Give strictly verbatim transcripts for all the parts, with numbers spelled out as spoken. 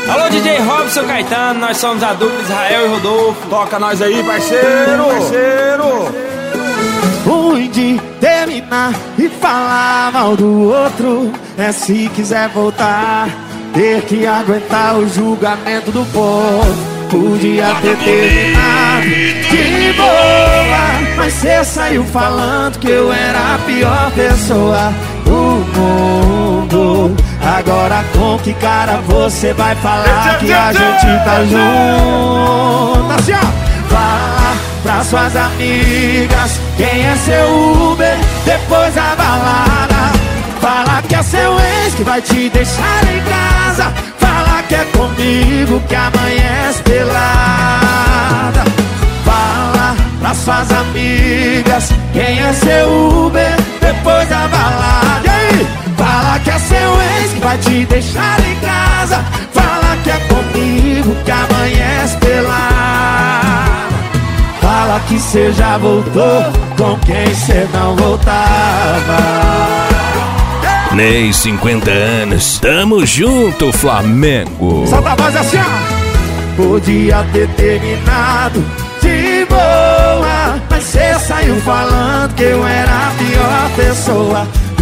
Alô, D J Robson Caetano, nós somos a dupla Israel e Rodolfo. Toca nós aí, parceiro, parceiro. Ruim de terminar e falar mal do outro. É se quiser voltar, ter que aguentar o julgamento do povo. Podia ter terminado de boa, mas cê saiu falando que eu era a pior pessoa do mundo. Agora com que cara você vai falar que a gente tá junto? Assim, ó. Fala pra suas amigas quem é seu Uber depois da balada. Fala que é seu ex que vai te deixar em casa. Fala que é comigo que amanhece pelada. Fala pra suas amigas quem é seu Uber depois da balada. E aí? Fala que é seu ex que vai te deixar em casa. Fala que é comigo que amanhece pelada. Fala que cê já voltou com quem cê não voltava. Ney, cinquenta anos, tamo junto, Flamengo. Solta a voz assim, ó. Podia ter terminado de boa, mas cê saiu falando que eu era a pior pessoa do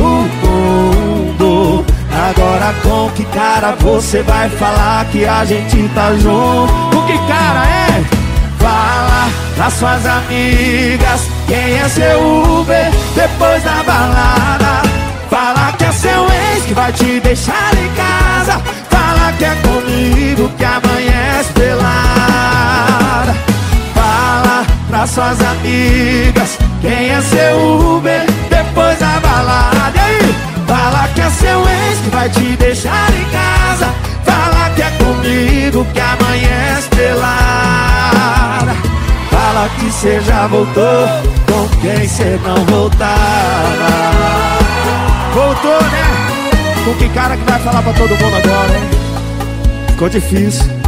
mundo. Agora com que cara você vai falar que a gente tá junto? Com que cara é? Fala pras suas amigas quem é seu Uber depois da balada. Fala que é seu ex que vai te deixar em casa. Fala que é comigo que amanhece pelada. Fala pras suas amigas quem é seu Uber depois da balada. E aí? Fala que é seu ex que vai te deixar em casa. Fala que é comigo que amanhece pelada. Fala que cê já voltou com quem cê não voltava. Voltou, né? Com que cara que vai falar pra todo mundo agora, hein? Ficou difícil.